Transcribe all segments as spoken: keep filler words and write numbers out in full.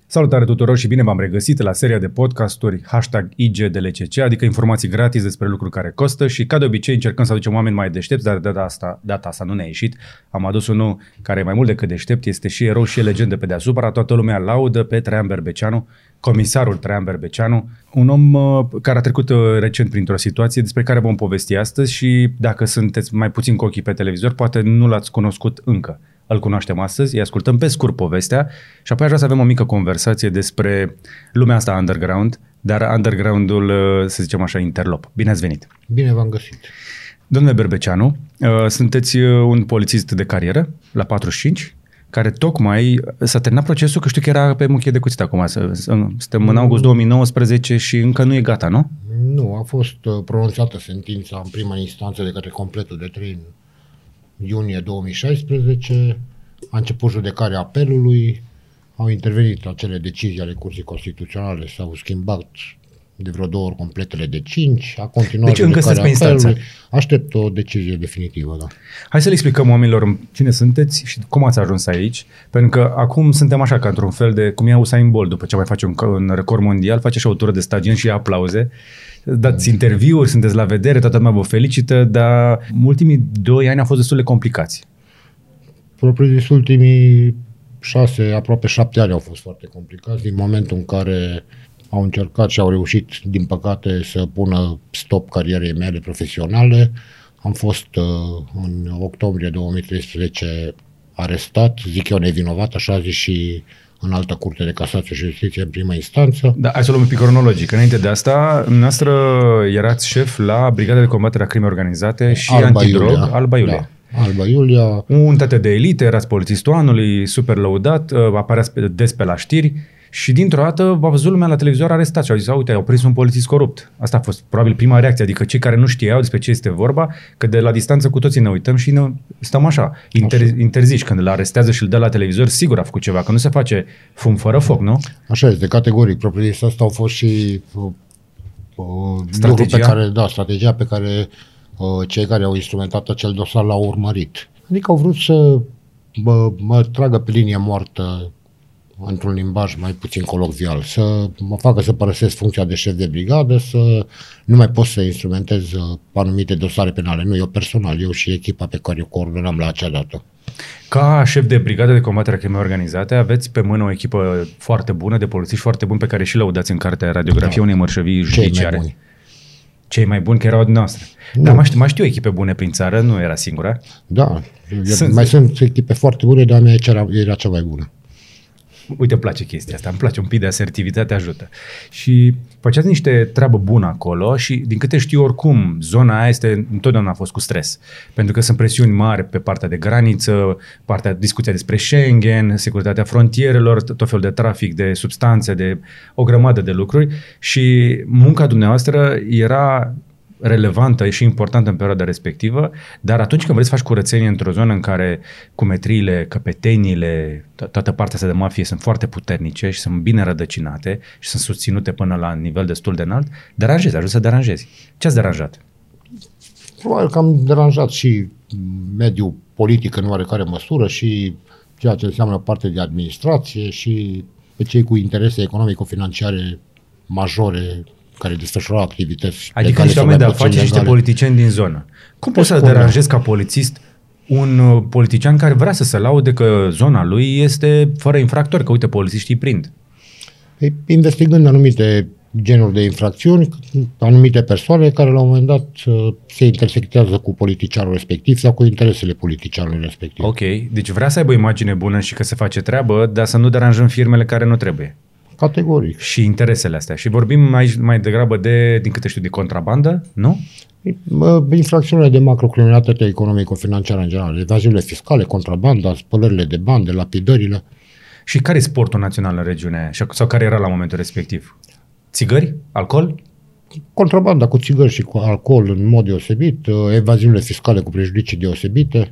Salutare tuturor și bine v-am regăsit la seria de podcasturi hashtag I G D L C C, adică informații gratis despre lucruri care costă și ca de obicei încercăm să aducem oameni mai deștepți, dar de data asta, data asta nu ne-a ieșit. Am adus unul care e mai mult decât deștept, este și erou și e legendă pe deasupra, toată lumea laudă pe Traian Berbeceanu, comisarul Traian Berbeceanu, un om uh, care a trecut uh, recent printr-o situație despre care vom povesti astăzi și dacă sunteți mai puțin cu ochii pe televizor, poate nu l-ați cunoscut încă. Îl cunoaștem astăzi, îi ascultăm pe scurt povestea și apoi aș vrea să avem o mică conversație despre lumea asta underground, dar underground-ul, să zicem așa, interlop. Bine ați venit! Bine v-am găsit! Domnule Berbeceanu, sunteți un polițist de carieră la patruzeci și cinci, care tocmai s-a terminat procesul, că știu că era pe muchie de cuțit acum. Suntem în august două mii nouăsprezece și încă nu e gata, nu? Nu, a fost pronunțată sentința în prima instanță de către completul de trei iunie două mii șaisprezece, a început judecarea apelului, au intervenit acele decizii ale Curții Constituționale, s-au schimbat de vreo două ori completele de cinci, a continuat deci încă sunteți pe instanță. Aștept o decizie definitivă, da. Hai să le explicăm oamenilor cine sunteți și cum ați ajuns aici, pentru că acum suntem așa ca într-un fel de, cum e Usain Bolt, după ce mai face un, un record mondial, face și o tură de stadion și aplauze, dați interviuri, sunteți la vedere, toată lumea vă felicită, dar ultimii doi ani au fost destul de complicați. Propriu zis, ultimii șase, aproape șapte ani au fost foarte complicați, din momentul în care au încercat și au reușit, din păcate, să pună stop carierei mele profesionale. Am fost uh, în octombrie două mii treisprezece arestat, zic eu nevinovat, așa zis și în altă curte de casație și justiție în prima instanță. Da, hai să luăm un pic cronologic. Înainte de asta, noastră erați șef la Brigada de Combatere a Crimei Organizate și Alba Antidrog, Iulia. Alba Iulia. Da. Alba Iulia. Unitate de elită, erați polițistul anului, super lăudat, apăreați des pe la știri și dintr-o dată v-a văzut lumea la televizor arestat și au zis, uite, au prins un polițist corupt. Asta a fost probabil prima reacție, adică cei care nu știau despre ce este vorba, că de la distanță cu toții ne uităm și ne stăm așa, inter, așa. interzici, când îl arestează și îl dă la televizor, sigur a făcut ceva, că nu se face fum fără foc, nu? Așa este, categoric, propriu zis, asta au fost și uh, strategia? Pe care, da, strategia pe care uh, cei care au instrumentat acel dosar l-au urmărit. Adică au vrut să mă, mă tragă pe linie moartă într-un limbaj mai puțin colocvial, să mă facă să părăsesc funcția de șef de brigadă, să nu mai pot să instrumentez anumite dosare penale. Nu, eu personal, eu și echipa pe care o coordonam la acea dată. Ca șef de Brigada de Combatere a Crimei Organizate, aveți pe mână o echipă foarte bună, de polițiști foarte buni, pe care și lăudați în cartea Radiografia da. unei mărșăvii judiciare. Cei mai buni. Cei mai buni, că erau dumneavoastră. Nu. Dar mai știu, mai știu echipe bune prin țară, nu era singura. Da, sunt, mai sunt echipe foarte bune, dar mea era, era cea mai bună. Uite, îmi place chestia asta, îmi place un pic de asertivitate, ajută. Și făceați niște treabă bună acolo și, din câte știu, oricum, zona aia este, întotdeauna a fost cu stres. Pentru că sunt presiuni mari pe partea de graniță, partea, discuția despre Schengen, securitatea frontierelor, tot felul de trafic, de substanțe, de o grămadă de lucruri și munca dumneavoastră era relevantă și importantă în perioada respectivă, dar atunci când vrei să faci curățenie într-o zonă în care cumetriile, căpeteniile, to- toată partea asta de mafie sunt foarte puternice și sunt bine rădăcinate și sunt susținute până la nivel destul de înalt, deranjezi, ajungi să deranjezi. Ce ați deranjat? Probabil că am deranjat și mediul politic în oarecare măsură și ceea ce înseamnă parte de administrație și pe cei cu interese economico-financiare majore care desfășurau activități. Adică niște oameni de afaceri, niște politicieni din zonă. Cum poți să deranjezi ca polițist un politician care vrea să se laude că zona lui este fără infractori, că uite, polițiștii prind? Păi, investigând anumite genuri de infracțiuni, anumite persoane care la un moment dat se intersectează cu politicianul respectiv sau cu interesele politicianului respectiv. Ok, deci vrea să aibă o imagine bună și că se face treabă, dar să nu deranjăm firmele care nu trebuie. Categoric. Și interesele astea. Și vorbim aici mai degrabă de, din câte știu, de contrabandă, nu? Infracțiunile de macrocriminalitate economico-financiară în general, evaziunile fiscale, contrabanda, spălările de bani, de lapidările. Și care e sportul național în regiune? Sau care era la momentul respectiv? Țigări? Alcool? Contrabanda cu țigări și cu alcool în mod deosebit, evaziunile fiscale cu prejudicii deosebite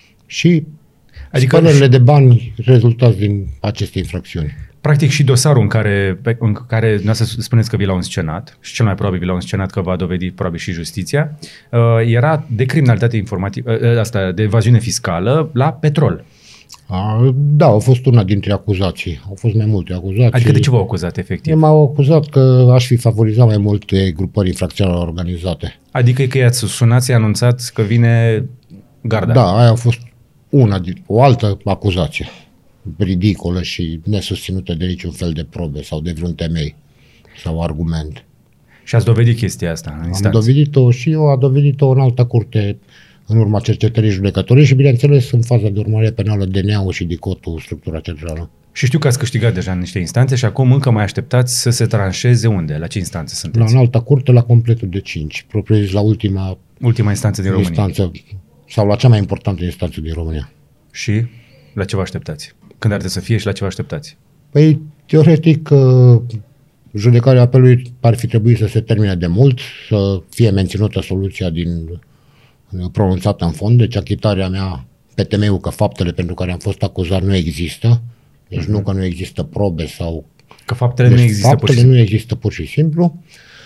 și adică spălările de bani rezultați din aceste infracțiuni. Practic și dosarul în care, pe, în care dumneavoastră spuneți că vi l-au înscenat, și cel mai probabil vi l-au înscenat că va dovedi probabil și justiția, uh, era de criminalitate informativă, uh, asta, de evaziune fiscală la petrol. A, da, a fost una dintre acuzații. Au fost mai multe acuzații. Adică de ce v-au acuzat, efectiv? M-au acuzat că aș fi favorizat mai multe grupări infracționale organizate. Adică că i-ați sunat, i-a anunțat că vine garda. Da, aia a fost una, o altă acuzație ridicolă și nesusținută de niciun fel de probe sau de vreun temei sau argument. Și ați dovedit chestia asta în instanță? Am dovedit-o și eu, a dovedit-o în altă curte în urma cercetării judecătorii și, bineînțeles, în faza de urmărire penală D N A-ul și DICOT-ul, structura centrală. Și știu că ați câștigat deja în niște instanțe și acum încă mai așteptați să se tranșeze unde? La ce instanță sunteți? La înalta curte, la completul de cinci, propriu zis la ultima, ultima instanță din România. Instanță, sau la cea mai importantă instanță din România. Și la ce vă așteptați? Când ar trebui să fie și la ce vă așteptați? Păi, teoretic, judecarea apelului ar fi trebuit să se termine de mult, să fie menținută soluția din pronunțată în fond, deci achitarea mea pe temeiul că faptele pentru care am fost acuzat nu există, deci uh-huh. nu că nu există probe sau... Că faptele deci nu există faptele pur și nu există pur și simplu,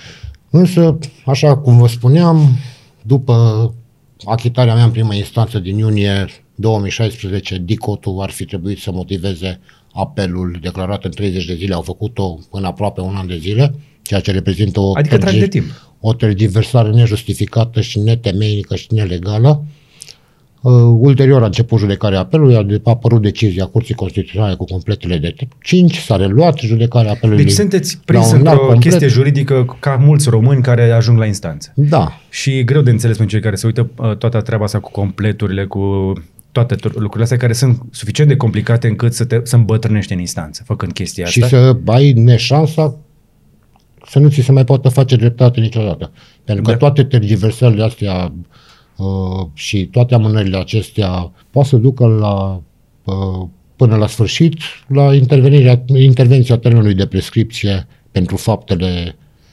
însă, așa cum vă spuneam, după achitarea mea în prima instanță din iunie două mii șaisprezece, DICOT-ul ar fi trebuit să motiveze apelul declarat în treizeci de zile, au făcut-o în aproape un an de zile, ceea ce reprezintă o, adică trag de timp. o tergiversare nejustificată și netemeinică și nelegală. Uh, ulterior a început judecarea apelului, a apărut decizia Curții Constituționale cu completele de cinci, s-a reluat judecarea apelului. Deci sunteți prins într-o chestie juridică ca mulți români care ajung la instanță. Da. Și e greu de înțeles pentru cei care se uită uh, toată treaba asta cu completurile, cu toate lucrurile astea care sunt suficient de complicate încât să, te, să îmbătrânești în instanță făcând chestia asta. Și să ai neșansa să nu ți se mai poată face dreptate niciodată. Pentru că da. toate tergiversările astea uh, și toate amânările acestea poate să ducă la, uh, până la sfârșit la intervenirea, intervenția termenului de prescripție pentru faptele.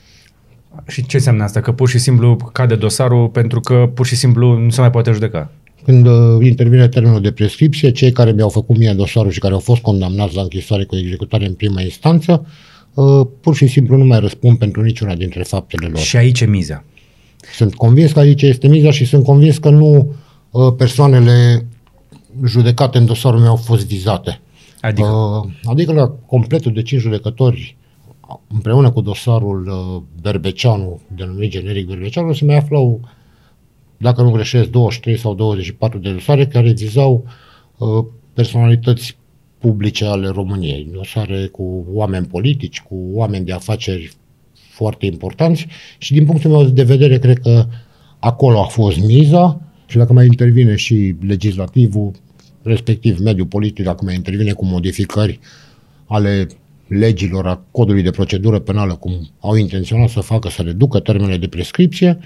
Și ce înseamnă asta? Că pur și simplu cade dosarul pentru că pur și simplu nu se mai poate judeca? Când uh, intervine termenul de prescripție, cei care mi-au făcut mie dosarul și care au fost condamnați la închisoare cu executare în prima instanță, uh, pur și simplu nu mai răspund pentru niciuna dintre faptele lor. Și aici e miza. Sunt convins că aici este miza și sunt convins că nu uh, persoanele judecate în dosarul meu au fost vizate. Adică? Uh, adică la completul de cinci judecători, împreună cu dosarul uh, Berbeceanu, denumit generic Berbeceanu, se mai aflau, dacă nu greșesc, douăzeci și trei sau douăzeci și patru de dosare care vizau uh, personalități publice ale României. Dosare cu oameni politici, cu oameni de afaceri foarte importanți și din punctul meu de vedere cred că acolo a fost miza și dacă mai intervine și legislativul, respectiv mediul politic, dacă mai intervine cu modificări ale legilor, a codului de procedură penală, cum au intenționat să facă, să reducă termenele de prescripție,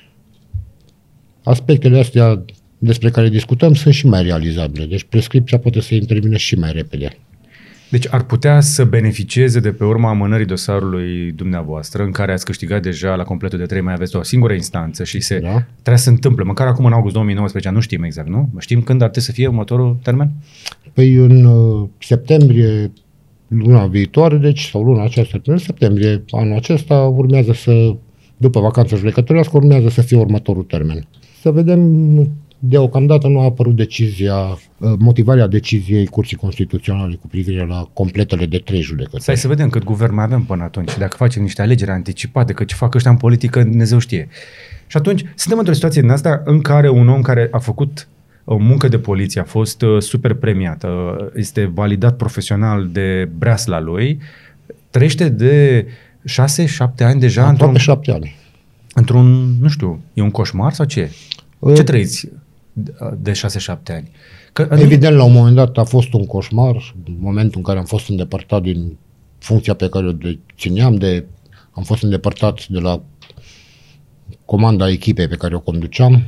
aspectele astea despre care discutăm sunt și mai realizabile. Deci prescripția poate să intervină și mai repede. Deci ar putea să beneficieze de pe urma amânării dosarului dumneavoastră, în care ați câștigat deja la completul de trei, mai aveți o singură instanță și se da. trebuie să întâmple. Măcar acum în august două mii nouăsprezece, nu știm exact, nu? Știm când ar trebui să fie următorul termen? Păi în uh, septembrie luna viitoare, deci, sau luna aceasta, în septembrie anul acesta, urmează să, după vacanța judecătorească, urmează să fie următorul termen. Să vedem, deocamdată nu a apărut decizia, motivarea deciziei Curții Constituționale cu privire la completele de trei judecători. Stai să vedem cât guvern mai avem până atunci, dacă facem niște alegeri anticipate, că ce fac ăștia în politică, Dumnezeu știe. Și atunci, suntem într-o situație din asta în care un om care a făcut o muncă de poliție, a fost super premiată, este validat profesional de breasla lui, trăiește de șase, șapte ani deja aproape într-un... șapte ani. Într-un, nu știu, e un coșmar sau ce? Ce trăiți de șase șapte ani? Că, Evident, la un moment dat a fost un coșmar, în momentul în care am fost îndepărtat din funcția pe care o țineam, de, am fost îndepărtat de la comanda echipei pe care o conduceam.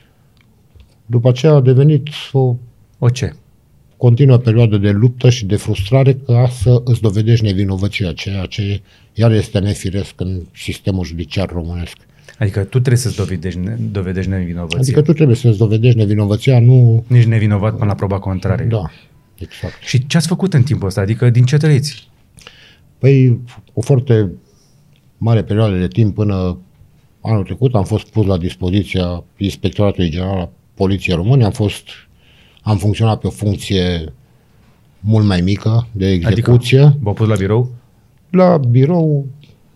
După aceea a devenit o, o ce? continuă perioadă de luptă și de frustrare ca să îți dovedești nevinovăția, ceea ce iar este nefiresc în sistemul judiciar românesc. Adică tu trebuie să-ți dovedești, dovedești nevinovăția. Adică tu trebuie să-ți dovedești nevinovăția, nu... Nici nevinovat până la proba contrarie. Da, exact. Și ce ați făcut în timpul ăsta? Adică din ce trăiți? Păi o foarte mare perioadă de timp până anul trecut am fost pus la dispoziția Inspectoratului General al Poliției Române, am fost, am funcționat pe o funcție mult mai mică de execuție. Adică v-au pus la birou? La birou,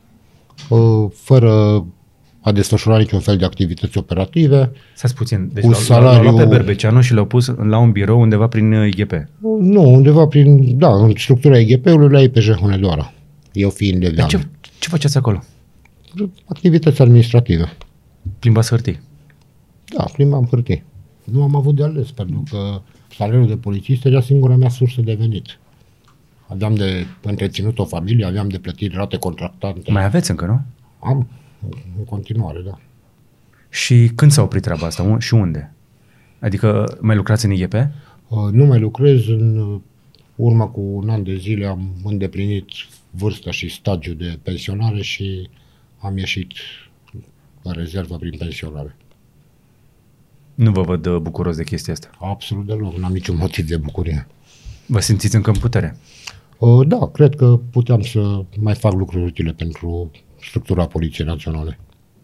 fără a desfășura niciun fel de activități operative. Stați puțin, deci cu l-au, salariu... l-au luat pe Berbeceanu și l-au pus la un birou undeva prin I G P. Nu, undeva prin, da, în structura I G P-ului la I P J Hunedoara. Eu fiind de ce, ce faceți acolo? Activități administrative. Plimbați hârtii? Da, plimbam hârtii. Nu am avut de ales, pentru că salariul de polițist era singura mea sursă de venit. Aveam de întreținut o familie, aveam de plătit rate contractante. Mai aveți încă, nu? Am, în continuare, da. Și când s-a oprit treaba asta și unde? Adică mai lucrați în I G P? Uh, nu mai lucrez. În urmă cu un an de zile am îndeplinit vârsta și stagiul de pensionare și am ieșit la rezervă prin pensionare. Nu vă văd bucuros de chestia asta? Absolut deloc, n-am niciun motiv de bucurie. Vă simțiți încă în putere? Uh, da, cred că puteam să mai fac lucruri utile pentru structura Poliției Naționale.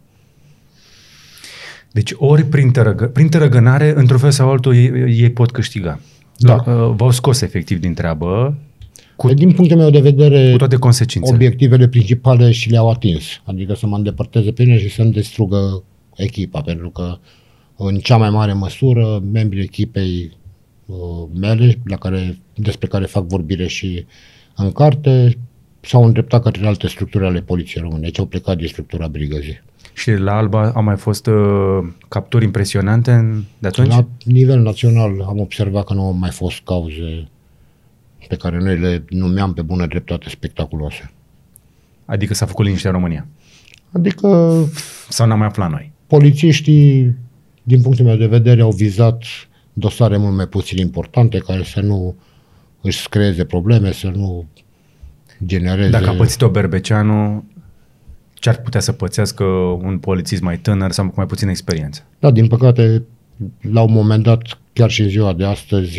Deci ori prin, tărăgă, prin tărăgânare, într-un fel sau altul, ei, ei pot câștiga. Da. V-au scos efectiv din treabă. Cu, din punctul meu de vedere, cu toate consecințele. Obiectivele principale și le-au atins. Adică să mă îndepărteze pe mine și să-mi distrugă echipa, pentru că în cea mai mare măsură membrii echipei uh, mele, la care, despre care fac vorbire și în carte, s-au îndreptat către alte structuri ale Poliției Române, deci au plecat din structura brigăzii. Și la Alba au mai fost uh, capturi impresionante de atunci? La nivel național am observat că nu au mai fost cauze pe care noi le numeam pe bună dreptate spectaculoase. Adică s-a făcut liniște în România? Adică... Sau n-am mai aflat noi? Polițiștii, din punctul meu de vedere, au vizat dosare mult mai puțin importante, care să nu își creeze probleme, să nu genereze... Dacă a pățit-o Berbeceanu, ce ar putea să pățească un polițist mai tânăr sau cu mai puțină experiență? Da, din păcate, la un moment dat, chiar și în ziua de astăzi,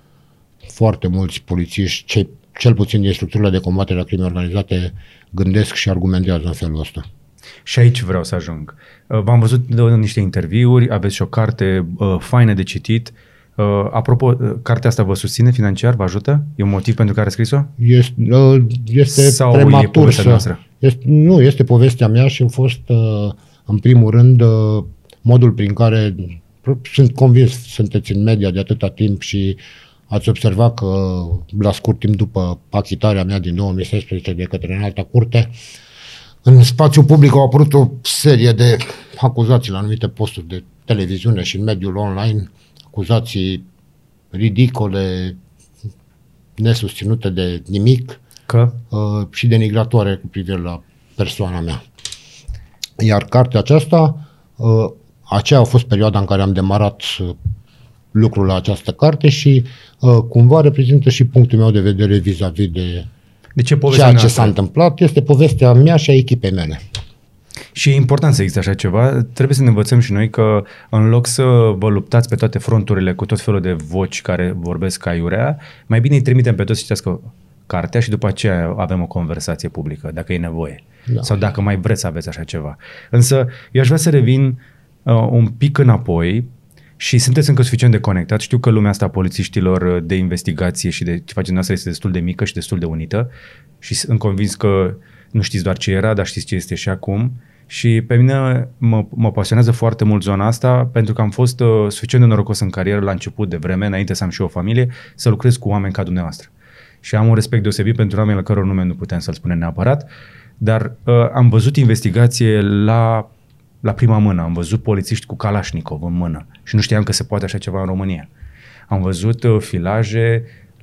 foarte mulți polițiști, cei, cel puțin din structurile de combatere a crimei organizate, gândesc și argumentează în felul ăsta. Și aici vreau să ajung. V-am văzut de niște interviuri, aveți și o carte uh, faină de citit. Uh, apropo, cartea asta vă susține financiar, vă ajută? E un motiv pentru care a scris-o? Este, uh, este sau prematur e să... Este, nu, este povestea mea și a fost, uh, în primul rând, uh, modul prin care, sunt convins, sunteți în media de atâta timp și ați observat că la scurt timp după achitarea mea din două mii șaisprezece de către Înalta Curte, în spațiu public au apărut o serie de acuzații la anumite posturi de televiziune și în mediul online, acuzații ridicole, nesusținute de nimic, că? Uh, și denigratoare cu privire la persoana mea. Iar cartea aceasta, uh, aceea a fost perioada în care am demarat uh, lucrul la această carte și uh, cumva reprezintă și punctul meu de vedere vis-a-vis de, de ce ceea ce s-a întâmplat. Este povestea mea și a echipei mele. Și e important să existe așa ceva. Trebuie să ne învățăm și noi că în loc să vă luptați pe toate fronturile cu tot felul de voci care vorbesc aiurea, mai bine îi trimitem pe toți să citească cartea și după aceea avem o conversație publică, dacă e nevoie. Da. Sau dacă mai vreți să aveți așa ceva. Însă eu aș vrea să revin uh, un pic înapoi și sunteți încă suficient de conectați. Știu că lumea asta a polițiștilor de investigație și de ce faceți noastră este destul de mică și destul de unită și sunt convins că nu știți doar ce era, dar știți ce este și acum. Și pe mine mă, mă pasionează foarte mult zona asta pentru că am fost uh, suficient de norocos în carieră la început de vreme, înainte să am și o familie, să lucrez cu oameni ca dumneavoastră. Și am un respect deosebit pentru oameni la căror nume nu putem să-l spunem neapărat, dar uh, am văzut investigație la, la prima mână, am văzut polițiști cu Kalashnikov în mână și nu știam că se poate așa ceva în România. Am văzut uh, filaje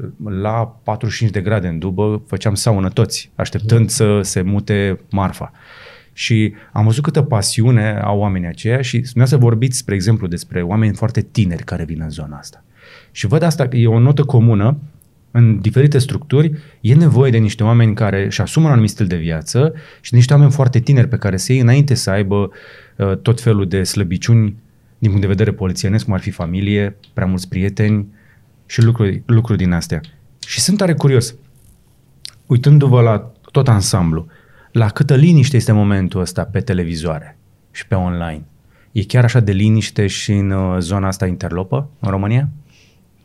la patruzeci și cinci de grade în dubă, făceam saună toți, așteptând să se mute marfa. Și am văzut câtă pasiune au oamenii aceia și spunea să vorbiți, spre exemplu, despre oameni foarte tineri care vin în zona asta. Și văd asta, e o notă comună în diferite structuri, e nevoie de niște oameni care își asumă un anumit stil de viață și niște oameni foarte tineri pe care să iei înainte să aibă uh, tot felul de slăbiciuni din punct de vedere polițienesc, cum ar fi familie, prea mulți prieteni și lucruri, lucruri din astea. Și sunt tare curios, uitându-vă la tot ansamblu, la câtă liniște este momentul ăsta pe televizoare și pe online? E chiar așa de liniște și în uh, zona asta interlopă, în România?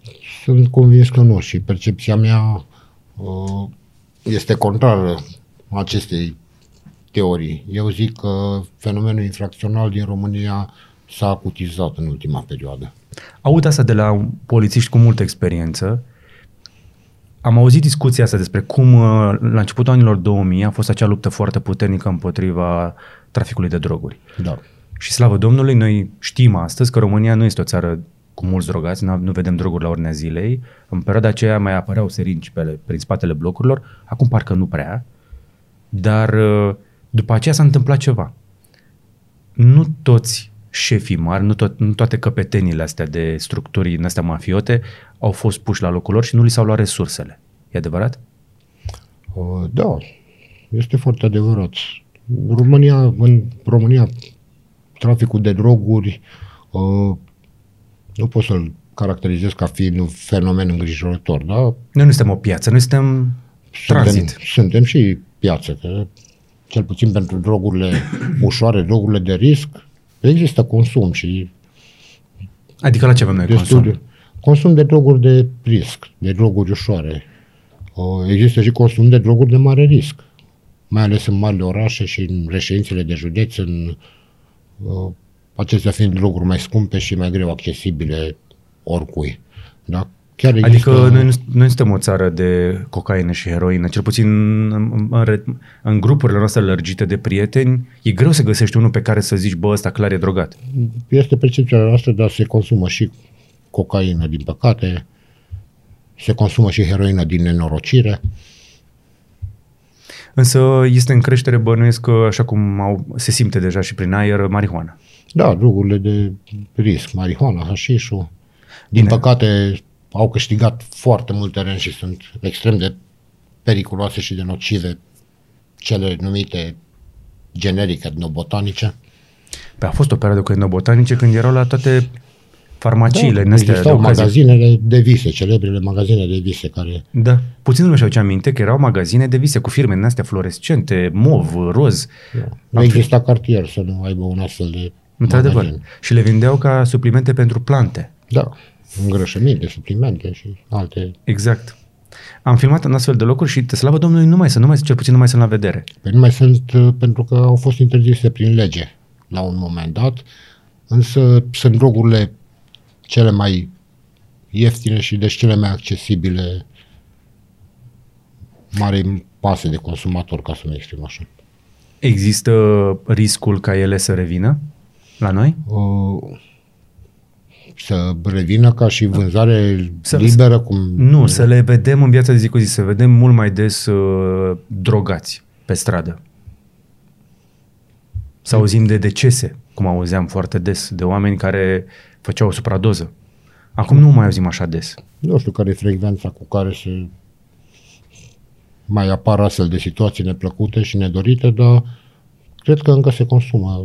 Sunt convins că nu și percepția mea uh, este contrară acestei teorii. Eu zic că fenomenul infracțional din România s-a acutizat în ultima perioadă. Aud asta de la polițiști cu multă experiență. Am auzit discuția asta despre cum la începutul anilor două mii a fost acea luptă foarte puternică împotriva traficului de droguri. Da. Și slavă Domnului, noi știm astăzi că România nu este o țară cu mulți drogați, nu vedem droguri la ordinea zilei. În perioada aceea mai apăreau seringi pe, prin spatele blocurilor, acum parcă nu prea, dar după aceea s-a întâmplat ceva. Nu toți șefii mari, nu, tot, nu toate căpetenile astea de structuri în astea mafiote au fost puși la locul lor și nu li s-au luat resursele. E adevărat? Uh, da, este foarte adevărat. România, în România, traficul de droguri uh, nu pot să-l caracterizez ca fiind un fenomen îngrijorător, da? Noi nu suntem o piață, noi suntem tranzit. Suntem, suntem și piață, că cel puțin pentru drogurile ușoare, drogurile de risc, există consum și... Adică la ce avem noi consum? De, consum de droguri de risc, de droguri ușoare. Există și consum de droguri de mare risc, mai ales în marile orașe și în reședințele de județ, în, acestea fiind droguri mai scumpe și mai greu accesibile oricui. Da? Chiar există... Adică noi nu, noi suntem o țară de cocaină și heroină, cel puțin în, în, în grupurile noastre lărgite de prieteni, e greu să găsești unul pe care să zici, bă, ăsta clar e drogat. Este percepția noastră, dar se consumă și cocaină, din păcate, se consumă și heroină din nenorocire. Însă este în creștere, bănuiesc că, așa cum au, se simte deja și prin aer, marihuana. Da, drogurile de risc, marihuana, hașișul. Din Bine. păcate, au câștigat foarte mult teren și sunt extrem de periculoase și de nocive cele numite generic etnobotanice. Păi a fost o perioadă cu etnobotanice când erau la toate farmaciile. Da, existau magazinele de vise, celebrile magazine de vise care... Da, puțin nu mi-și aduce aminte că erau magazine de vise cu firme din astea fluorescente, mov, roz. Da. Nu exista cartier să nu aibă un astfel de Într-adevăr. magazin. Și le vindeau ca suplimente pentru plante. Da, îngrășăminte, suplimente și alte... Exact. Am filmat în astfel de locuri și, slavă Domnului, nu mai sunt, nu mai, cel puțin nu mai sunt la vedere. Păi nu mai sunt pentru că au fost interzise prin lege la un moment dat, însă sunt drogurile cele mai ieftine și deci cele mai accesibile mari pase de consumator, ca să mă exprim așa. Există riscul ca ele să revină la noi? Uh, să revină ca și vânzare să, liberă? Cum... Nu, să le vedem în viața de zi cu zi, să vedem mult mai des uh, drogați pe stradă. Să auzim de decese, cum auzeam foarte des, de oameni care făceau o supradoză. Acum nu mai auzim așa des. Nu știu care e frecvența cu care se mai apar astfel de situații neplăcute și nedorite, dar cred că încă se consumă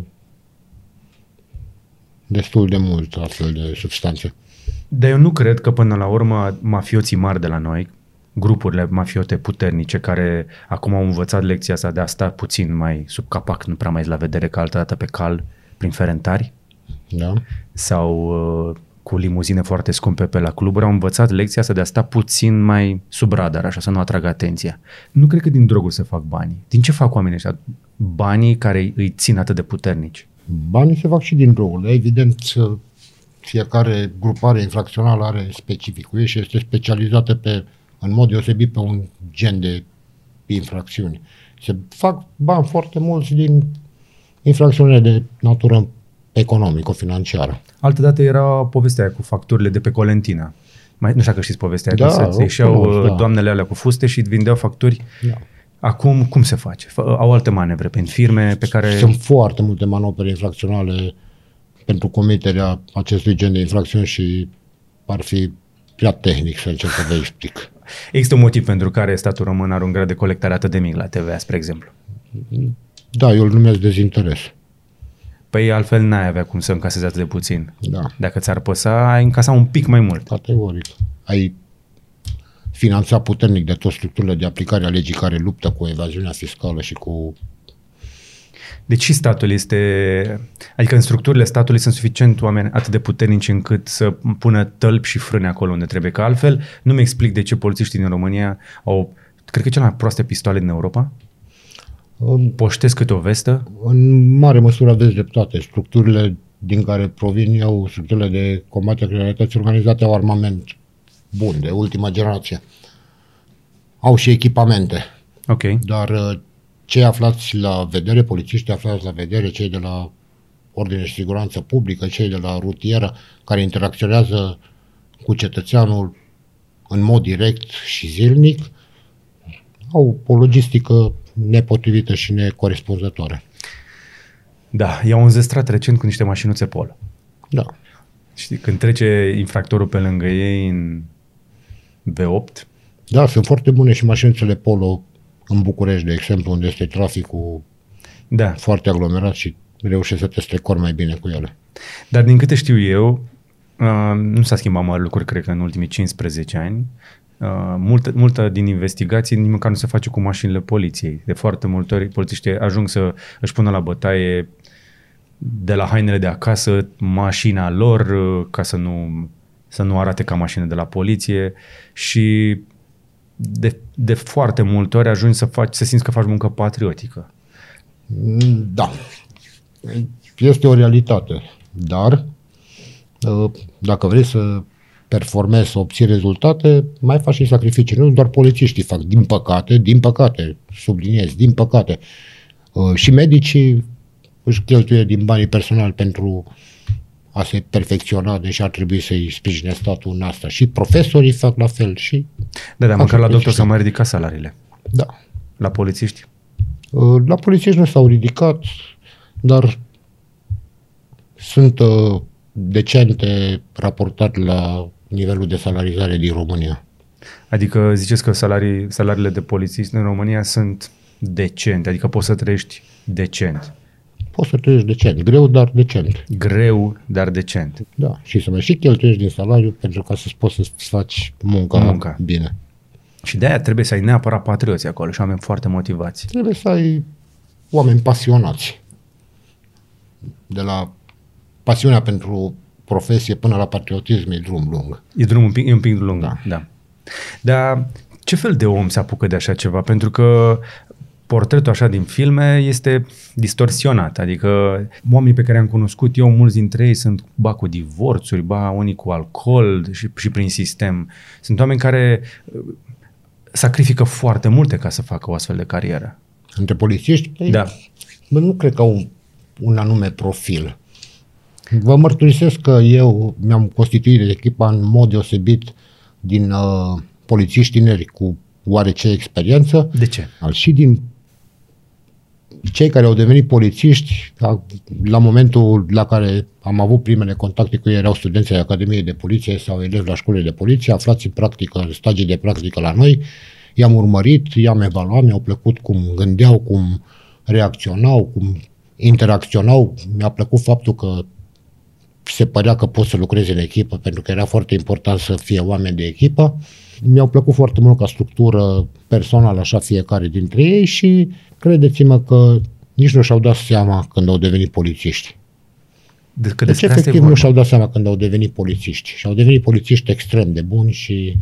destul de mult astfel de substanțe. Dar eu nu cred că până la urmă mafioții mari de la noi, grupurile mafiote puternice care acum au învățat lecția asta de a sta puțin mai sub capac, nu prea mai la vedere ca altădată pe cal prin ferentari, da. sau uh, cu limuzine foarte scumpe pe la cluburi, au învățat lecția asta de a sta puțin mai sub radar, așa, să nu atragă atenția. Nu cred că din droguri se fac banii. Din ce fac oamenii ăștia? Banii care îi țin atât de puternici. Banii se fac și din droguri. Evident, fiecare grupare infracțională are specificul ei și este specializată pe, în mod deosebit pe un gen de infracțiuni. Se fac bani foarte mulți din infracțiunile de natură economico-financiară. Altădată era povestea aia cu facturile de pe Colentina. Mai, nu știu dacă știți povestea aia. Da, Se ieșeau cunosc, da. doamnele alea cu fuste și vindeau facturi. Da. Acum, cum se face? Au alte manevre prin firme pe care... Sunt foarte multe manopere infracționale pentru comiterea acestui gen de infracțiuni și ar fi prea tehnic să încerc să vă explic. Există un motiv pentru care statul român are un grad de colectare atât de mic la T V A, spre exemplu? Da, eu îl numesc dezinteres. Păi altfel n-ai avea cum să încasezi atât de puțin. Da. Dacă ți-ar păsa, ai încasa un pic mai mult. Categoric. Ai finanțat puternic de toate structurile de aplicare a legii care luptă cu evaziunea fiscală și cu Deci și statul este, adică în structurile statului sunt suficient oameni atât de puternici încât să pună tălpi și frâne acolo unde trebuie, că altfel nu-mi explic de ce polițiștii din România au, cred că cele mai proaste pistoale din Europa, poștesc câte o vestă. În mare măsură aveți dreptate. Structurile din care provin eu, structurile de combatere a criminalității organizate, au armament bun, de ultima generație. Au și echipamente. Ok. Dar cei aflați la vedere, polițiștii aflați la vedere, cei de la Ordine și Siguranță Publică, cei de la rutieră, care interacționează cu cetățeanul în mod direct și zilnic, au o logistică nepotrivită și necorespunzătoare. Da, i-au înzestrat recent cu niște mașinuțe Polo. Da. Știi, când trece infractorul pe lângă ei în V opt. Da, sunt foarte bune și mașinuțele Polo în București, de exemplu, unde este traficul da. foarte aglomerat și reușești să te strecori mai bine cu ele. Dar din câte știu eu, uh, nu s-a schimbat mare lucruri, cred că în ultimii cincisprezece ani. Uh, multă, multă din investigații nici măcar nu se face cu mașinile poliției. De foarte multe ori polițiștii ajung să își pună la bătaie de la hainele de acasă mașina lor uh, ca să nu, să nu arate ca mașină de la poliție și de, de foarte multe ori ajungi să, faci, să simți că faci muncă patriotică. Da. Este o realitate. Dar dacă vrei să performezi, să obții rezultate, mai faci și sacrificii. Nu doar polițiștii fac, din păcate, din păcate, subliniez, din păcate. Și medicii își cheltuie din banii personali pentru a se perfecționa, deși ar trebui să-i sprijine statul în asta. Și profesorii fac la fel. Și da, dar măcar la doctor s-au mai ridicat salariile. Da. La polițiști? La polițiști nu s-au ridicat, dar sunt uh, decente raportat la nivelul de salarizare din România. Adică ziceți că salarii, salariile de polițiști în România sunt decente, adică poți să trăiești decent. Poți să trăiești decent, greu, dar decent. Greu, dar decent. Da, și să mai și cheltuiești din salariu pentru ca să poți să faci munca, munca bine. Și de aia trebuie să ai neapărat patrioți acolo și oameni foarte motivați. Trebuie să ai oameni pasionați. De la pasiunea pentru profesie până la patriotism e drum lung. E drum un pic, e un pic lung, da. da. Dar ce fel de om se apucă de așa ceva? Pentru că portretul așa din filme este distorsionat, adică oamenii pe care am cunoscut eu, mulți dintre ei sunt ba cu divorțuri, ba unii cu alcool și, și prin sistem. Sunt oameni care sacrifică foarte multe ca să facă o astfel de carieră. Între polițiști? Da. Bă, nu cred că au un, un anume profil. Vă mărturisesc că eu mi-am constituit echipa în mod deosebit din uh, polițiști tineri cu oarece experiență. De ce? Și din cei care au devenit polițiști, la momentul la care am avut primele contacte cu ei, erau studenții ai Academiei de Poliție sau elevi la școlile de poliție, aflați în practică, stagii de practică la noi, i-am urmărit, i-am evaluat, mi-au plăcut cum gândeau, cum reacționau, cum interacționau. Mi-a plăcut faptul că se părea că pot să lucreze în echipă, pentru că era foarte important să fie oameni de echipă. Mi-au plăcut foarte mult ca structură personală, așa fiecare dintre ei, și credeți-mă că nici nu și-au dat seama când au devenit polițiști. De, că deci efectiv nu și-au dat seama când au devenit polițiști. Și au devenit polițiști extrem de buni și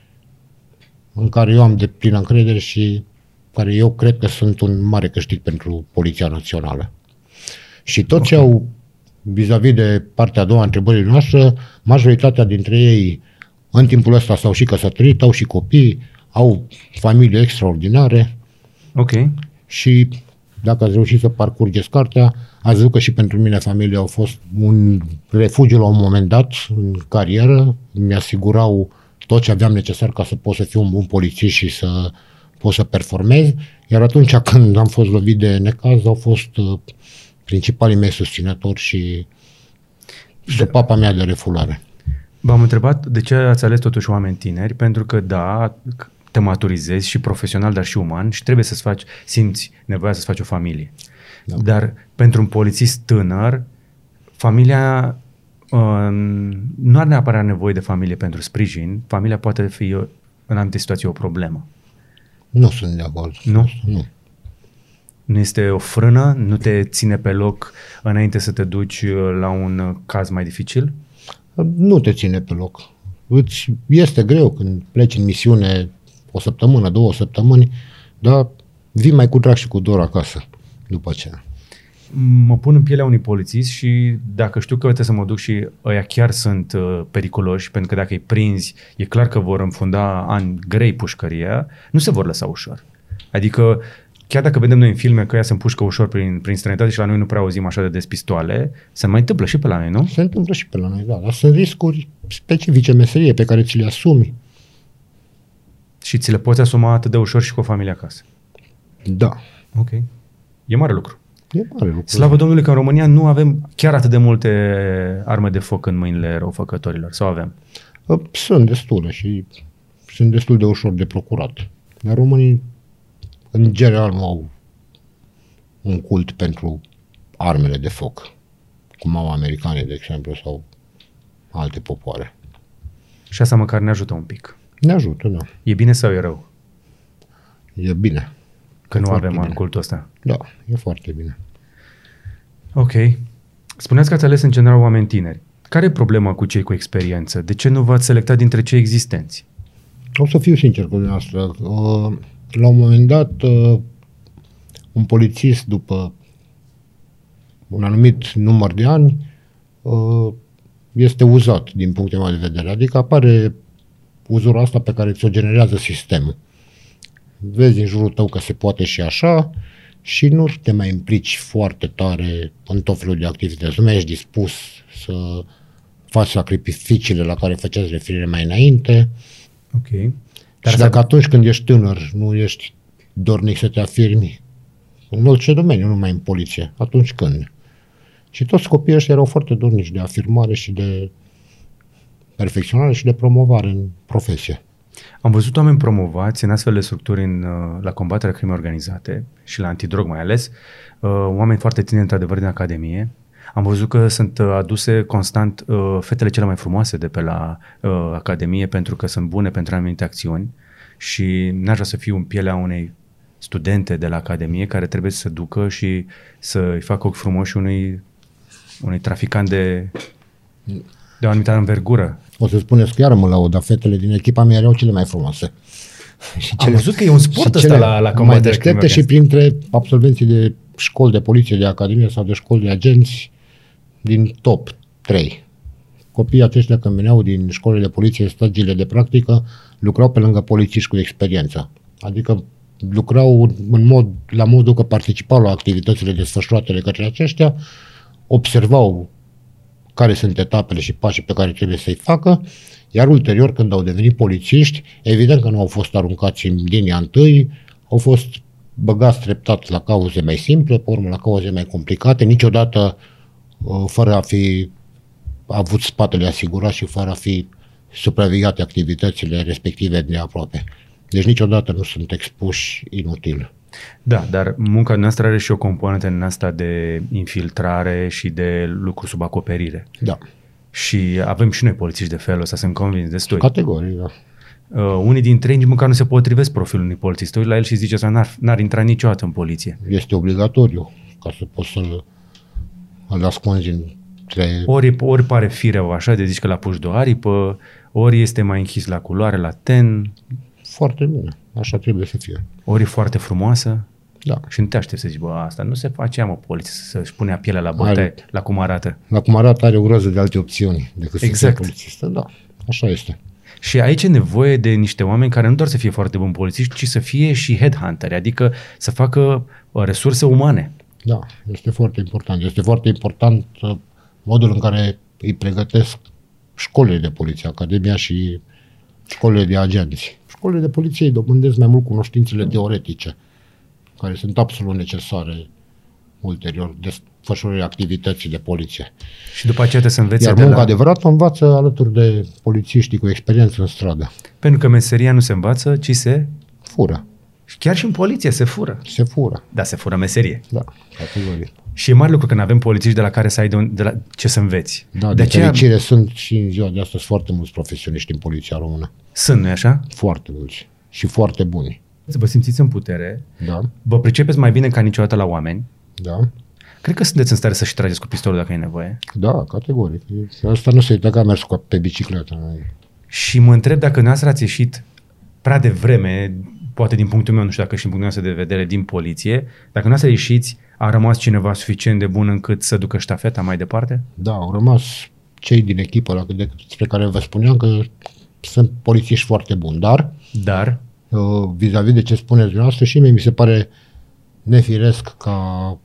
în care eu am de plină încredere și care eu cred că sunt un mare câștig pentru Poliția Națională. Și tot ce au vis-a-vis de partea a doua a întrebării noastre, majoritatea dintre ei în timpul ăsta s-au și căsătorit, au și copii, au familii extraordinare. Ok. Și dacă ați reușit să parcurgeți cartea, ați văzut că și pentru mine familia au fost un refugiu la un moment dat în carieră. Mi-asigurau tot ce aveam necesar ca să pot să fiu un bun polițist și să pot să performez. Iar atunci când am fost lovit de necaz, au fost uh, principalii mei susținători și supapa mea de refulare. V-am întrebat de ce ați ales totuși oameni tineri, pentru că da, te maturizezi și profesional, dar și uman și trebuie să-ți faci, simți nevoia să-ți faci o familie. Da. Dar pentru un polițist tânăr, familia uh, nu are neapărat nevoie de familie pentru sprijin. Familia poate fi în anumite situații o problemă. Nu sunt de acord. Nu? Nu. Nu este o frână? Nu te ține pe loc înainte să te duci la un caz mai dificil? Nu te ține pe loc. Îți este greu când pleci în misiune o săptămână, două săptămâni, dar vii mai cu drag și cu dor acasă după aceea. Mă pun în pielea unui polițist și dacă știu că trebuie să mă duc și ăia chiar sunt uh, periculoși, pentru că dacă îi prinzi, e clar că vor înfunda ani grei pușcăria, nu se vor lăsa ușor. Adică, chiar dacă vedem noi în filme că ea se împușcă ușor prin, prin străinătate și la noi nu prea auzim așa de des pistoale, se mai întâmplă și pe la noi, nu? Se întâmplă și pe la noi, da, dar sunt riscuri specifice meserie pe care ți le asumi. Și ți le poți asuma atât de ușor și cu o familie acasă. Da. Ok. E mare lucru. E mare lucru. Slavă Domnului că în România nu avem chiar atât de multe arme de foc în mâinile răufăcătorilor. Sau avem? Sunt destule și sunt destul de ușor de procurat. Dar românii, în general, nu au un cult pentru armele de foc, cum au americanii, de exemplu, sau alte popoare. Și asta măcar ne ajută un pic. Ne ajută, da. E bine sau e rău? E bine. Că E nu avem bine. cultul ăsta. Da, e foarte bine. Ok. Spuneați că ați ales în general oameni tineri. Care e problema cu cei cu experiență? De ce nu v-ați selectat dintre cei existenți? O să fiu sincer cu dumneavoastră. La un moment dat, un polițist, după un anumit număr de ani, este uzat din punctul meu de vedere. Adică apare uzura asta pe care ți-o generează sistemul. Vezi în jurul tău că se poate și așa și nu te mai implici foarte tare în tot felul de activități. Nu mai ești dispus să faci sacrificiile la care făceați referire mai înainte. Ok. Dar și dacă atunci când ești tânăr nu ești dornic să te afirmi în orice domeniu, nu numai în poliție, atunci când? Și toți copiii ăștia erau foarte dornici de afirmare și de perfecționare și de promovare în profesie. Am văzut oameni promovați în astfel de structuri în, la combaterea crimei organizate și la antidrog mai ales, oameni foarte tineri într-adevăr din Academie. Am văzut că sunt aduse constant fetele cele mai frumoase de pe la Academie pentru că sunt bune pentru anumite acțiuni și n-aș vrea să fiu în pielea unei studente de la Academie care trebuie să se ducă și să-i facă ochi frumoși unui, unui traficant de, de o anumită învergură. O să spuneți că iară mă laud, dar fetele din echipa mea erau cele mai frumoase. Și cele, Am văzut că e un sport ăsta la, la mai deștepte și printre absolvenții de școli de poliție, de academie sau de școli de agenți din top trei. Copiii aceștia când veneau din școlile de poliție, stagiile de practică, lucrau pe lângă polițiști cu experiență. Adică lucrau în mod, la modul că participau la activitățile desfășurate de către aceștia, observau care sunt etapele și pașii pe care trebuie să-i facă, iar ulterior, când au devenit polițiști, evident că nu au fost aruncați în linia întâi, au fost băgați treptat la cauze mai simple, pe urmă la cauze mai complicate, niciodată fără a fi avut spatele asigurat și fără a fi supravegheate activitățile respective de aproape. Deci niciodată nu sunt expuși inutil. Da, dar munca noastră are și o componentă în asta de infiltrare și de lucru sub acoperire. Da. Și avem și noi polițiști de felul ăsta, sunt convins destui. Categorii, da. Uh, unii dintre ei nici măcar nu se potrivesc profilul unui polițist. Uite la el și zice că n-ar, n-ar intra niciodată în poliție. Este obligatoriu ca să poți să-l îl ascunzi între... Ori, ori pare fireu așa, de zici că la puși de o aripă, ori este mai închis la culoare, la ten. Foarte bine, așa trebuie să fie. Ori e foarte frumoasă. Da. Și nu te aștept să zici, bă, asta nu se face, mă, poliție, să-și punea pielea la bătaie, la cum arată. La cum arată are o groază de alte opțiuni decât exact. Să fie polițistă. Da, așa este. Și aici e nevoie de niște oameni care nu doar să fie foarte buni polițiști, ci să fie și headhunteri, adică să facă resurse umane. Da, este foarte important. Este foarte important modul în care îi pregătesc școlile de poliție, academia și școlile de agenți. Școlile de poliție îi dobândesc mai mult cunoștințele teoretice, care sunt absolut necesare ulterior desfășurării activității de poliție. Și după aceea trebuie să învețe Iar de munca la... adevărată învață alături de polițiștii cu experiență în stradă. Pentru că meseria nu se învață, ci se... Fură. Și chiar și în poliție se fură. Se fură. Da, se fură meserie. Da, categorie. Și e mare lucru când avem polițiști de la care să ai de, un, de la ce să înveți. Da, de, de aceea... fericire sunt și în ziua de astăzi foarte mulți profesioniști în poliția română. Sunt, nu-i așa? Foarte mulți. Și foarte buni. Vă simțiți în putere, Da, vă pricepeți mai bine ca niciodată la oameni. da, Cred că sunteți în stare să și trageți cu pistolul dacă e nevoie. da, categoric. Asta nu se uită că a mers cu pe bicicletă. Și mă întreb dacă n-ați ați ieșit prea devreme, poate din punctul meu, nu știu dacă și din punctul meu de vedere, din poliție, dacă n-ați ieșiți, a rămas cineva suficient de bun încât să ducă ștafeta mai departe? Da, au rămas cei din echipă la despre care vă spuneam că sunt polițiști foarte buni, dar Dar, uh, vis-a-vis de ce spuneți dumneavoastră, și mie mi se pare nefiresc ca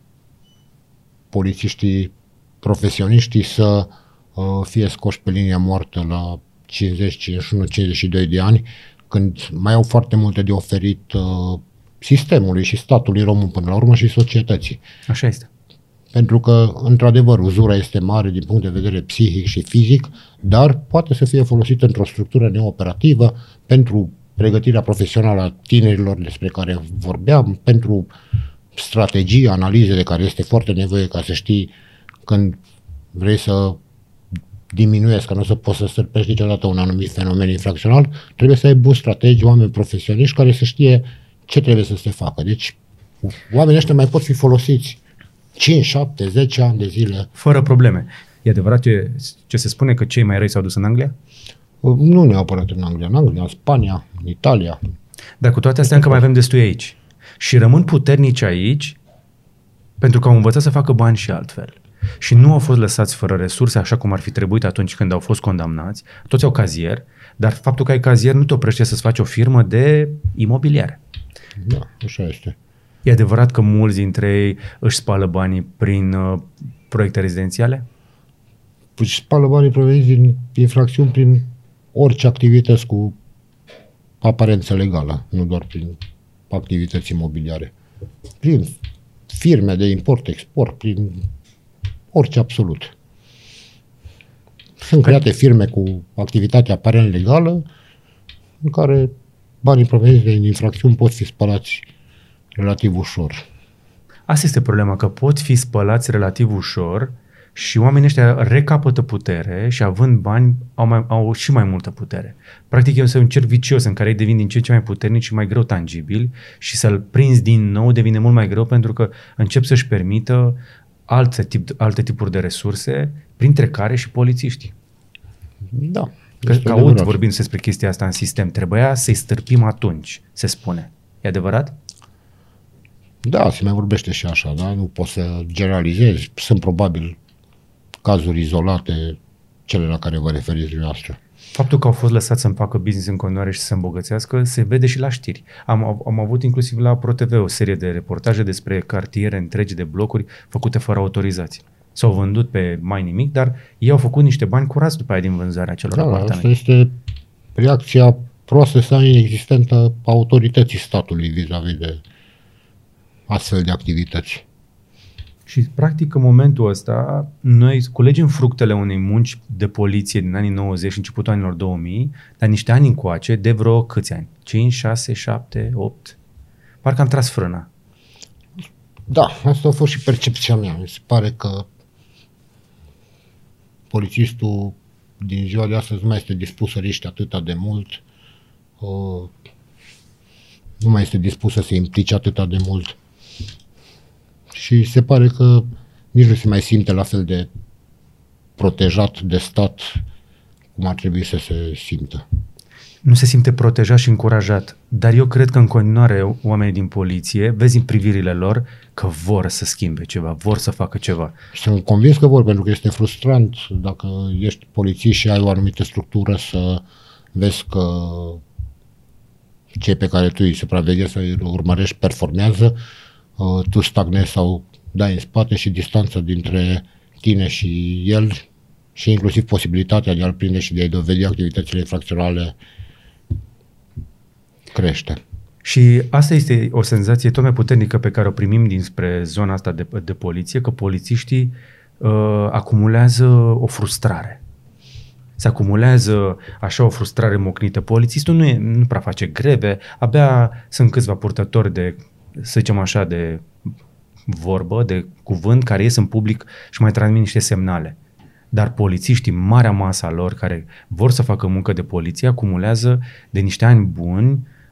polițiștii profesioniștii să uh, fie scoși pe linia moartă la cincizeci, cincizeci și unu, cincizeci și doi de ani, când mai au foarte multe de oferit uh, sistemului și statului român până la urmă și societății. așa este. Pentru că, într-adevăr, uzura este mare din punct de vedere psihic și fizic, dar poate să fie folosită într-o structură neoperativă pentru pregătirea profesională a tinerilor despre care vorbeam, pentru strategii, analize de care este foarte nevoie ca să știi când vrei să diminuezi, că nu o să poți să stârpești niciodată un anumit fenomen infracțional, trebuie să ai buni strategi, oameni profesioniști care să știe ce trebuie să se facă. Deci, oamenii ăștia mai pot fi folosiți cinci, șapte, zece ani de zile. Fără probleme. E adevărat ce, ce se spune că cei mai răi s-au dus în Anglia? Nu neapărat în Anglia, în Anglia, în Spania, în Italia. Dar cu toate astea încă mai avem destui aici. Și rămân puternici aici pentru că au învățat să facă bani și altfel. Și nu au fost lăsați fără resurse așa cum ar fi trebuit atunci când au fost condamnați. Toți au cazier, dar faptul că ai cazier nu te oprește să-ți faci o firmă de imobiliare. Da, așa este. E adevărat că mulți dintre ei își spală banii prin uh, proiecte rezidențiale? Își spală banii proveniți din infracțiuni prin orice activități cu aparență legală, nu doar prin activități imobiliare. Prin firme de import-export, prin orice absolut. Sunt create firme cu activitate aparent legală în care banii proveniți din infracțiuni pot fi spălați relativ ușor. Asta este problema, că pot fi spălați relativ ușor și oamenii ăștia recapătă putere și având bani au, mai, au și mai multă putere. Practic e un cerc vicios în care ei devin din ce în ce mai puternici și mai greu tangibili și să-l prinzi din nou devine mult mai greu pentru că încep să-și permită alte, tip, alte tipuri de resurse, printre care și polițiștii. Da. Că, că aud vorbind despre chestia asta în sistem, trebuia să-i stârpim atunci, se spune. E adevărat? Da, se mai vorbește și așa, da? Nu poți să generalizezi. Sunt probabil cazuri izolate, cele la care vă referiți dumneavoastră. Faptul că au fost lăsați să-mi facă business în continuare și să se îmbogățească se vede și la știri. Am, am avut inclusiv la ProTV o serie de reportaje despre cartiere întregi de blocuri făcute fără autorizație. S-au vândut pe mai nimic, dar ei au făcut niște bani curați după aia din vânzarea celor Da, apartamente. asta este reacția proastă sau inexistentă a autorității statului vis-a-vis de astfel de activități. Și, practic, în momentul ăsta, noi culegem fructele unei munci de poliție din anii nouăzeci și începutul anilor două mii, dar niște ani încoace, de vreo câți ani? cinci, șase, șapte, opt? Parcă am tras frâna. Da, asta a fost și percepția mea. Mi se pare că polițistul din ziua de astăzi nu mai este dispus să riște atâta de mult, uh, nu mai este dispus să se implice atâta de mult. Și se pare că nici nu se mai simte la fel de protejat de stat cum ar trebui să se simtă. Nu se simte protejat și încurajat, dar eu cred că în continuare oamenii din poliție, vezi în privirile lor că vor să schimbe ceva, vor să facă ceva. Sunt convins că vor, pentru că este frustrant dacă ești polițist și ai o anumită structură să vezi că cei pe care tu îi supraveghezi sau îi urmărești performează, tu stagnezi sau dai în spate și distanța dintre tine și el și inclusiv posibilitatea de a-l prinde și de a-i dovedi activitățile infracționale crește. Și asta este o senzație tot mai puternică pe care o primim dinspre zona asta de, de poliție, că polițiștii uh, acumulează o frustrare. Se acumulează așa o frustrare mocnită. Polițistul nu, e, nu prea face greve, abia sunt câțiva purtători de, să zicem așa, de vorbă, de cuvânt, care ies în public și mai transmit niște semnale. Dar polițiștii, marea masă a lor, care vor să facă muncă de poliție, acumulează de niște ani buni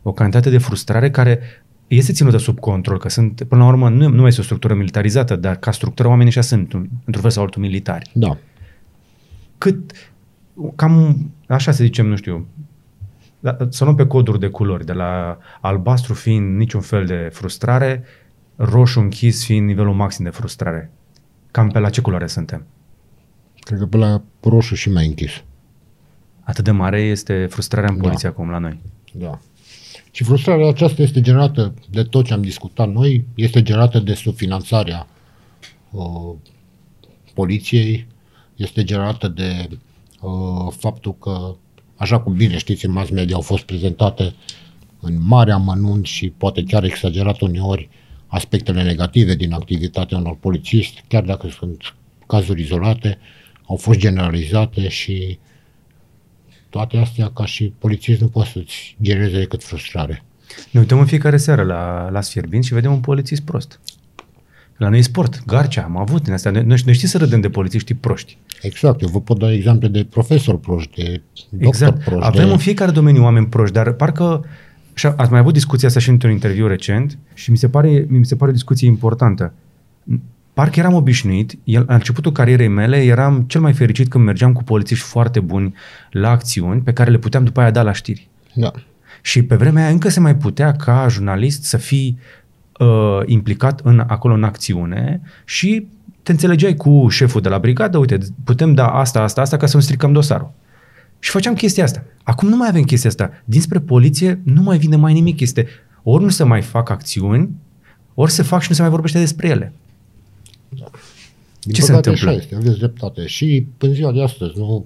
o cantitate de frustrare care este ținută sub control, că sunt, până la urmă, nu, nu este o structură militarizată, dar ca structură oamenii ăștia sunt, într-un fel sau altul, militari. Da. Cât, cam, așa să zicem, nu știu, să luăm pe coduri de culori, de la albastru fiind niciun fel de frustrare, roșu închis fiind nivelul maxim de frustrare. Cam pe la ce culoare suntem? Cred că pe la roșu și mai închis. Atât de mare este frustrarea în poliție Da. acum la noi. Da. Și frustrarea aceasta este generată de tot ce am discutat noi, este generată de subfinanțarea uh, poliției, este generată de uh, faptul că, așa cum bine știți, în mass media au fost prezentate în mare amănunt și poate chiar exagerat uneori aspectele negative din activitatea unor polițiști, chiar dacă sunt cazuri izolate, au fost generalizate și toate astea, ca și polițist, nu poate să-ți genereze decât frustrare. Ne uităm în fiecare seară la, la Sfierbin și vedem un polițist prost. La noi e sport, Garcea, am avut din astea. Noi, noi știm să râdem de polițiștii proști. Exact, eu vă pot da exemple de profesori proști, de doctor Exact. proști. Avem de... în fiecare domeniu oameni proști, dar parcă, și ați mai avut discuția asta și într-un interviu recent și mi se pare, mi se pare o discuție importantă. Parcă eram obișnuit, el, la începutul carierei mele eram cel mai fericit când mergeam cu polițiști foarte buni la acțiuni pe care le puteam după aia da la știri. Da. Și pe vremea aia încă se mai putea ca jurnalist să fii uh, implicat în, acolo în acțiune și te înțelegeai cu șeful de la brigadă, uite, putem da asta, asta, asta ca să nu stricăm dosarul. Și făceam chestia asta. Acum nu mai avem chestia asta. Dinspre poliție nu mai vine mai nimic. Este ori nu se mai fac acțiuni, ori se fac și nu se mai vorbește despre ele. Da. Din Ce se păcate întâmplă? așa este, aveți dreptate. Și în ziua de astăzi nu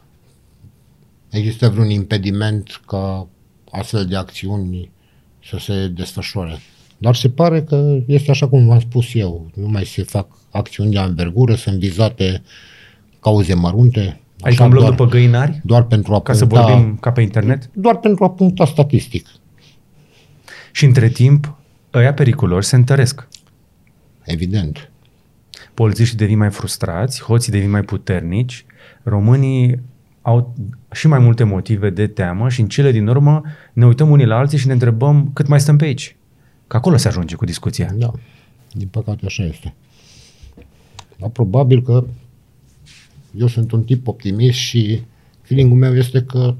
există vreun impediment ca astfel de acțiuni să se desfășoare. Dar se pare că este așa cum v-am spus eu. Nu mai se fac acțiuni de anvergură, sunt vizate cauze mărunte. Adică îmi luăm după găinari, doar pentru a ca să puncta, vorbim ca pe internet. doar pentru a puncta statistic. Și între timp, ăia periculoși se întăresc. Evident. Polițiștii devin mai frustrați, hoții devin mai puternici, românii au și mai multe motive de teamă și în cele din urmă ne uităm unii la alții și ne întrebăm cât mai stăm pe aici. Că acolo se ajunge cu discuția. Da, din păcate așa este. Dar probabil că eu sunt un tip optimist și feeling-ul meu este că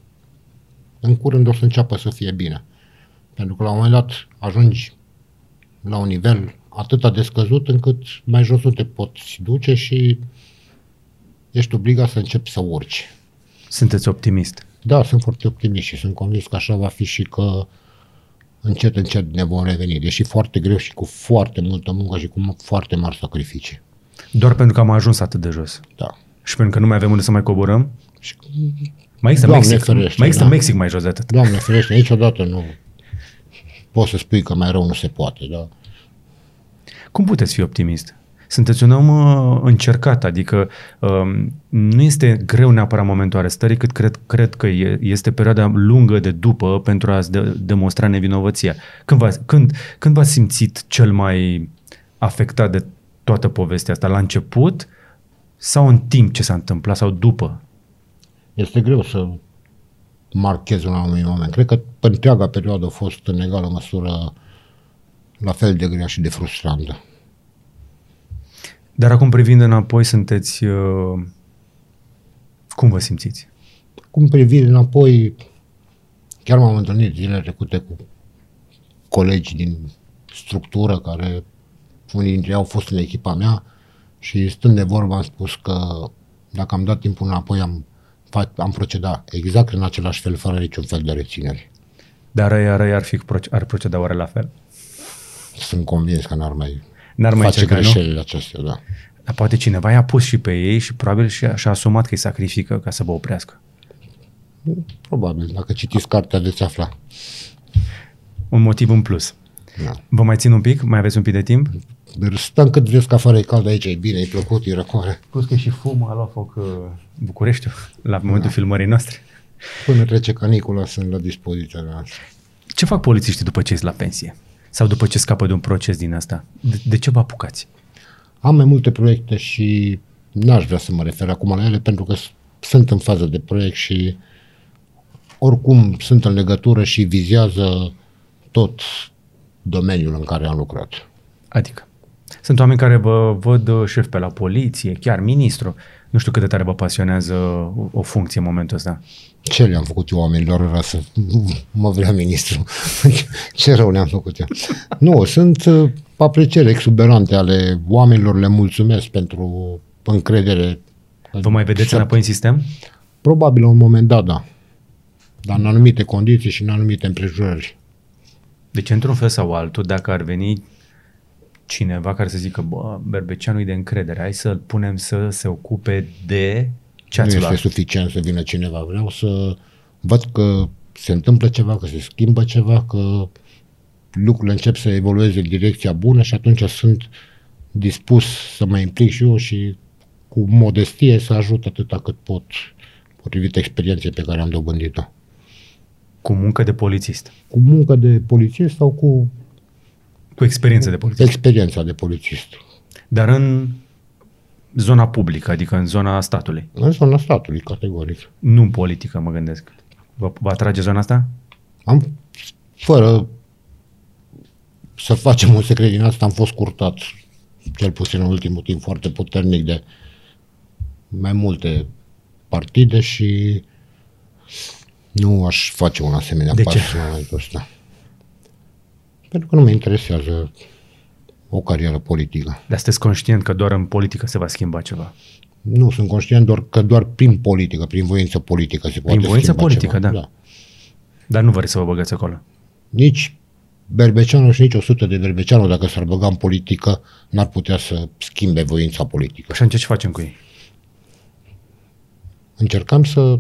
în curând o să înceapă să fie bine. Pentru că la un moment dat ajungi la un nivel atât de scăzut încât mai jos nu te poți duce și ești obligat să începi să urci. Sunteți optimist. Da, sunt foarte optimist și sunt convins că așa va fi și că încet, încet ne vom reveni. Deși foarte greu și cu foarte multă muncă și cu foarte mari sacrificii. Doar pentru că am ajuns atât de jos. Da. Și pentru că nu mai avem unde să mai coborâm? Și, Mai există Doamne Mexic, ferește, mai există da. Mexic mai jos de atât. Doamne ferește, niciodată nu poți să spui că mai rău nu se poate, da? Cum puteți fi optimist? Sunteți un om uh, încercat, adică uh, nu este greu neapărat momentul arestării, cât cred, cred că e, este perioada lungă de după pentru a-ți de, demonstra nevinovăția. Când, v-ați, când, când v-ați simțit cel mai afectat de toată povestea asta? La început sau în timp ce s-a întâmplat sau după? Este greu să marchezi un anumit moment. Cred că pe întreaga perioadă a fost în egală măsură la fel de grea și de frustrantă. Dar acum privind înapoi, sunteți... Uh, cum vă simțiți? Cum privind înapoi, chiar m-am întâlnit zilele trecute cu colegi din structură care unii dintre ei au fost în echipa mea și stând de vorbă am spus că dacă am dat timpul înapoi am, am procedat exact în același fel, fără niciun fel de reținere. Dar ăia răi ar, fi, ar proceda oare la fel? Sunt convins că n-ar mai, N-ar mai face încerca, greșelile acestea, da. Dar poate cineva i-a pus și pe ei și probabil și-a, și-a asumat că îi sacrifică ca să vă oprească. Probabil, dacă citiți cartea veți afla. Un motiv în plus. Da. Vă mai țin un pic? Mai aveți un pic de timp? Stăm cât vreți, că afară e cald aici, e bine, e plăcut, e răcoare. Plus că și fum a luat foc uh, Bucureștiul la momentul da. filmării noastre. Până trece canicula sunt la dispoziția noastră. Ce fac polițiștii după ce ies la pensie? Sau după ce scapă de un proces din asta? De, de ce vă apucați? Am mai multe proiecte și n-aș vrea să mă refer acum la ele pentru că sunt în fază de proiect și oricum sunt în legătură și vizează tot domeniul în care am lucrat. Adică? Sunt oameni care vă văd șef pe la poliție, chiar ministru. Nu știu cât de tare vă pasionează o, o funcție în momentul ăsta. Ce le-am făcut eu oamenilor ăla să mă vrea ministru? Ce rău le-am făcut eu? Nu, sunt aprecieri exuberante ale oamenilor, le mulțumesc pentru încredere. Vă mai vedeți înapoi în sistem? Probabil la un moment dat, da. Dar în anumite condiții și în anumite împrejurări. Deci, într-un fel sau altul, dacă ar veni cineva care să zică, bă, Berbeceanu e de încredere, hai să-l punem să se ocupe de ce ați Nu luat. este suficient să vină cineva. Vreau să văd că se întâmplă ceva, că se schimbă ceva, că lucrurile încep să evolueze în direcția bună și atunci sunt dispus să mă implic și eu și cu modestie să ajut atâta cât pot, potrivit experienței pe care am dobândit-o. Cu muncă de polițist. Cu muncă de polițist sau cu Cu experiență de polițist. experiența de polițist. Dar în zona publică, adică în zona statului. În zona statului, categoric. Nu în politică, mă gândesc. Vă, vă atrage zona asta? Am, fără să facem un secret din asta, am fost curtat, cel puțin în ultimul timp, foarte puternic de mai multe partide și nu aș face un asemenea De pas ce? în momentul ăsta. Pentru că nu mă interesează o carieră politică. Dar sunteți conștient că doar în politică se va schimba ceva. Nu, sunt conștient doar că doar prin politică, prin voință politică se poate Prin voință schimba politică, ceva. da. da. Dar nu vreți să vă băgați acolo. Nici Berbeceanu și nici o sută de Berbeceanu, dacă s-ar băga în politică, n-ar putea să schimbe voința politică. Așa, ce facem cu ei? Încercăm să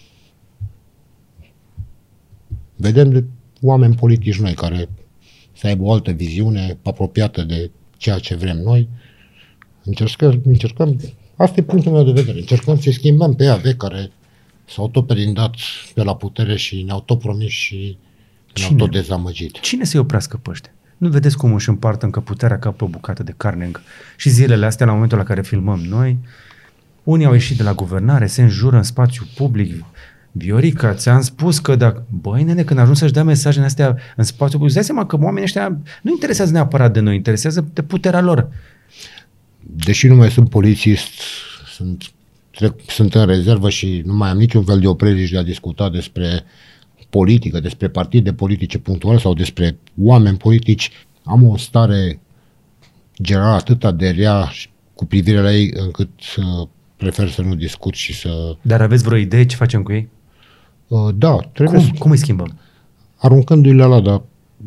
vedem de oameni politici noi care să aibă o altă viziune apropiată de ceea ce vrem noi. Încercăm, încercăm asta e punctul meu de vedere, încercăm să schimbăm pe ea care s-au tot perindat pe la putere și ne-au tot promis și ne-au tot dezamăgit. Cine să-i oprească pe ăștia? Nu vedeți cum își împart încă puterea ca pe o bucată de carne încă. Și zilele astea, la momentul la care filmăm noi, unii au ieșit de la guvernare, se înjură în spațiu public. Viorica, ți-am spus că dacă... Băi, nene, când ajung să-și dea mesajele astea în spațiu public, îți dai seama că oamenii ăștia nu interesează neapărat de noi, interesează de puterea lor. Deși nu mai sunt polițist, sunt, trec, sunt în rezervă și nu mai am niciun fel de opreliș de a discuta despre politică, despre partide politice punctuale sau despre oameni politici, am o stare generală atâta de rea cu privire la ei încât uh, prefer să nu discut și să... Dar aveți vreo idee ce facem cu ei? Uh, da, trebuie Cum? să... Cum îi schimbăm? Aruncându-i la lada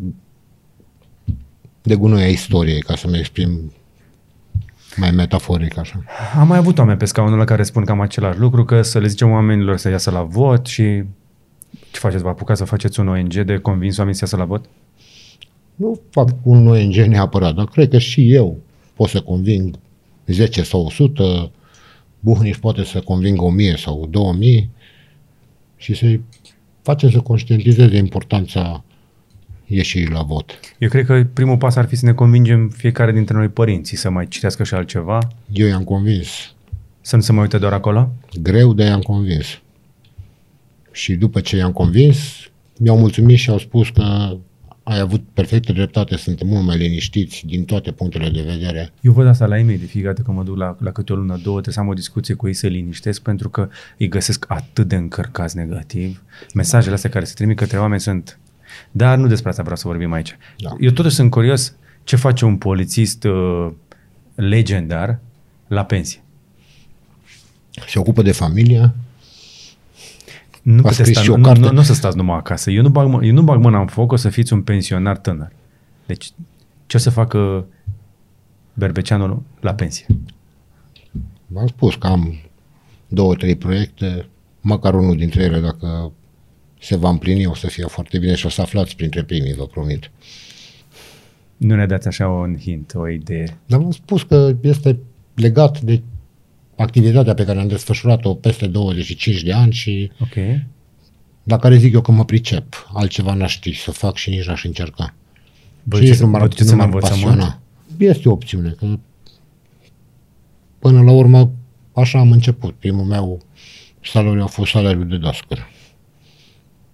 de gunoi a istoriei, ca să mă exprim mai metaforic așa. Am mai avut oameni pe scaunul la care spun cam același lucru, că să le zicem oamenilor să iasă la vot și ce faceți? Vă apucați să faceți un O N G de convins oamenii să iasă la vot? Nu fac un O N G neapărat, dar cred că și eu pot să conving zece sau o sută, Buhnici poate să convingă o mie sau două mii și să-i facem să conștientizeze importanța ieșirii la vot. Eu cred că primul pas ar fi să ne convingem fiecare dintre noi părinții să mai citească și altceva, Eu i-am convins. să nu se mai uite doar acolo. Greu, dar i-am convins. Și după ce i-am convins, mi-au mulțumit și au spus că ai avut perfectă dreptate, suntem mult mai liniștiți din toate punctele de vedere. Eu văd asta la ei mei, de fiecare dată că mă duc la, la câte o lună, două, trebuie să am o discuție cu ei, să liniștesc, pentru că îi găsesc atât de încărcați negativ. Mesajele astea care se trimit către oameni sunt... Dar nu despre asta vreau să vorbim aici. Da. Eu totuși sunt curios ce face un polițist uh, legendar la pensie. Se ocupă de familie. Nu, A puteți scris sta, și o nu, carte. nu, nu o să stați numai acasă. Eu nu, bag, mă- eu nu bag mâna în foc, o să fiți un pensionar tânăr. Deci, ce o să facă Berbeceanu la pensie? V-am spus că am două, trei proiecte, măcar unul dintre ele, dacă se va împlini, o să fie foarte bine și o să aflați printre primii, vă promit. Nu ne dați așa un hint, o idee. Dar v-am spus că este legat de activitatea pe care am desfășurat-o peste douăzeci și cinci de ani și Ok. la care zic eu că mă pricep. Altceva n-aș ști să fac și nici n-aș încerca. Vă Și duceți, nici nu m-ar- vă duceți nu în m-ar învățământ? pasiona. Este o opțiune, că până la urmă așa am început. Primul meu salariu a fost salariul de dascăl.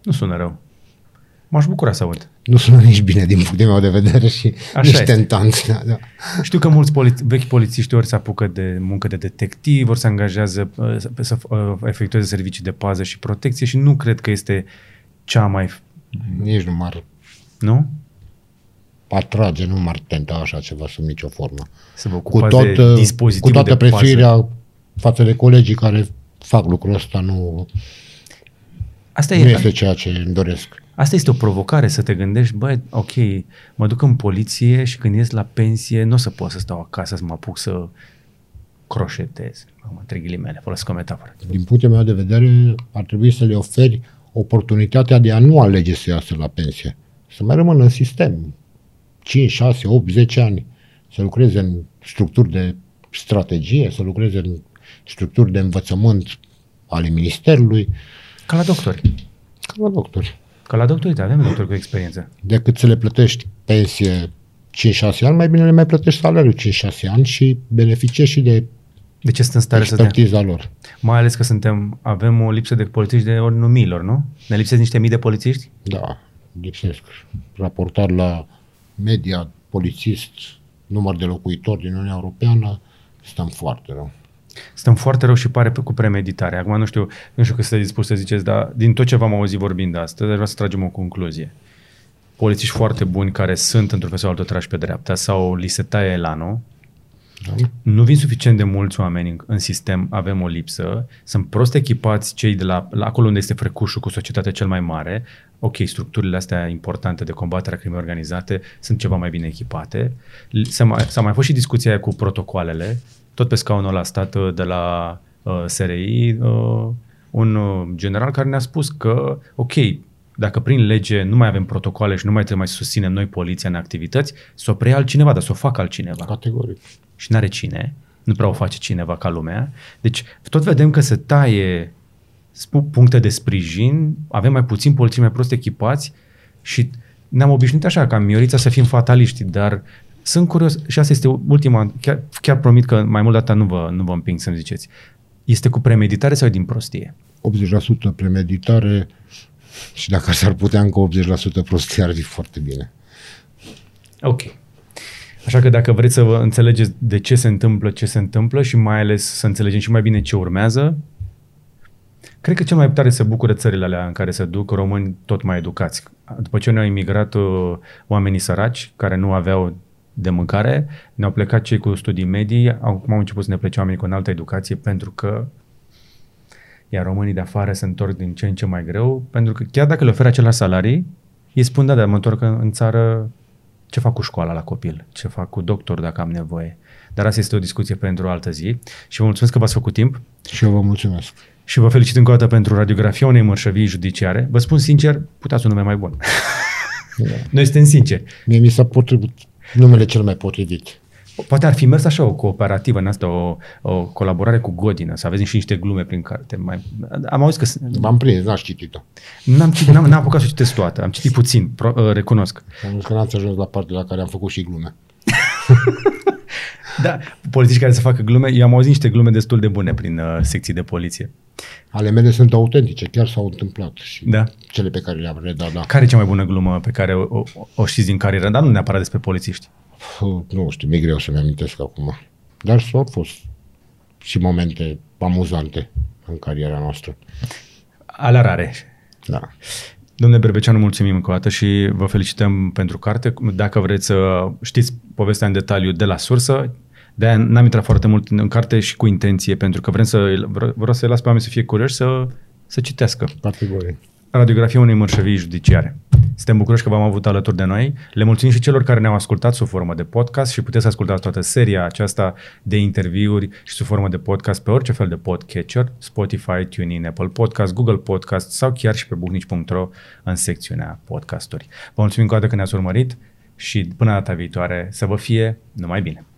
Nu sună rău. M-aș bucura să aud. Nu sună nici bine din punctul meu de vedere și Așa nici este. tentant. Da, da. Știu că mulți poli- vechi polițiști ori se apucă de muncă de detectiv, ori se angajează uh, să, să uh, efectueze servicii de pază și protecție și nu cred că este cea mai... Nici nu m-ar Nu? atrage, nu m-ar tenta așa ceva sub nicio formă. Să vă Cu, ocupați tot, de cu dispozitivul toată de pază. prețuirea față de colegii care fac lucrul ăsta, nu, Asta nu e, este ceea ce îmi doresc. Asta este o provocare, să te gândești, băi, ok, mă duc în poliție și când ies la pensie, nu o să pot să stau acasă, să mă apuc să croșetez. Mă, între ghilimele, folosesc o metaforă. Din punctul meu de vedere, ar trebui să le oferi oportunitatea de a nu alege să iasă la pensie. Să mai rămână în sistem cinci, șase, opt, zece ani. Să lucreze în structuri de strategie, să lucreze în structuri de învățământ ale ministerului, Ca la doctori. ca la doctori. Ca la doctori, uite, avem doctori cu experiență. Decât să le plătești pensie cinci șase ani, mai bine le mai plătești salariul cinci șase ani și beneficiezi și de De ce sunt în stare să te... expertiza lor. Mai ales că suntem, avem o lipsă de polițiști de ori nu miilor, nu? Ne lipsesc niște mii de polițiști? Da, lipsesc. Raportat la media, polițist, număr de locuitori din Uniunea Europeană, stăm foarte rău. Stăm foarte rău și pare cu premeditare. Acum nu știu, nu știu că sunteți dispus să ziceți, dar din tot ce v-am auzit vorbind astăzi, vreau să tragem o concluzie. Polițiști foarte buni care sunt într-un fel sau altul trași pe dreapta sau li se taie elanul, Da? nu vin suficient de mulți oameni în, în sistem, avem o lipsă, sunt prost echipați cei de la, la acolo unde este frecușul cu societatea cel mai mare, ok, structurile astea importante de combatere a crimei organizate sunt ceva mai bine echipate. S-a mai, s-a mai fost și discuția aia cu protocoalele, tot pe scaunul ăla a stat de la uh, S R I uh, un uh, general care ne-a spus că, ok, dacă prin lege nu mai avem protocoale și nu mai trebuie mai să susținem noi poliția în activități, să o preia altcineva, dar să o facă altcineva. Categoric. Și n-are cine, nu prea o face cineva ca lumea. Deci tot vedem că se taie puncte de sprijin, avem mai puțin polițiști mai prost echipați și ne-am obișnuit așa, ca Miorița, să fim fataliști, dar sunt curios, și asta este ultima, chiar, chiar promit că mai mult data nu vă, nu vă împing să-mi ziceți. Este cu premeditare sau din prostie? optzeci la sută premeditare și dacă s-ar putea încă optzeci la sută prostie, ar fi foarte bine. Ok. Așa că dacă vreți să vă înțelegeți de ce se întâmplă, ce se întâmplă și mai ales să înțelegem și mai bine ce urmează, cred că cel mai tare se bucură țările alea în care se duc români tot mai educați. După ce ne-au imigrat uh, oamenii săraci care nu aveau de mâncare, ne-au plecat cei cu studii medii, acum au început să ne plece oamenii cu înaltă educație pentru că iar românii de afară se întorc din ce în ce mai greu, pentru că chiar dacă le oferă același salarii, ei spun, da, dar mă întorc în țară, ce fac cu școala la copil, ce fac cu doctor dacă am nevoie. Dar asta este o discuție pentru o altă zi și vă mulțumesc că v-ați făcut timp. Și eu vă mulțumesc. Și vă felicit încă o dată pentru radiografia unei mărșăvii judiciare. Vă spun sincer, puteați un nume mai bun. Da. Noi suntem sinceri. Mie mi s-a potrivit numele cel mai potrivit. Poate ar fi mers așa o cooperativă în asta, o, o colaborare cu Godină, să aveți și niște glume prin care te mai... Am auzit că... M-am prins, n-aș citit-o. N-am, citit, n-am, n-am apucat să o citesc toată, am citit puțin, pro, uh, recunosc. Am că n-ați ajuns la partea la care am făcut și glume. Da, polițiști care să facă glume, eu am auzit niște glume destul de bune prin uh, secții de poliție. Ale mele sunt autentice, chiar s-au întâmplat. Și Da. cele pe care le-am redat, da. Care e cea mai bună glumă pe care o, o, o știți din carieră, dar nu neapărat despre polițiști? Puh, nu știu, mi-e greu să-mi amintesc acum. Dar au fost și momente amuzante în cariera noastră. Alea rare. Da. Domnule Berbeceanu, mulțumim încă o dată și vă felicităm pentru carte. Dacă vreți să știți povestea în detaliu de la sursă, de-aia n-am intrat foarte mult în carte și cu intenție, pentru că vrem să, vreau să-i las pe oameni să fie curioși să, să citească. Categorie. Radiografia unei mărșăvii judiciare. Suntem bucuroși că v-am avut alături de noi. Le mulțumim și celor care ne-au ascultat sub formă de podcast și puteți asculta toată seria aceasta de interviuri și sub formă de podcast pe orice fel de podcatcher, Spotify, TuneIn, Apple Podcast, Google Podcast sau chiar și pe buhnici punct ro în secțiunea podcasturi. Vă mulțumim încă o dată că ne-ați urmărit și până data viitoare să vă fie numai bine.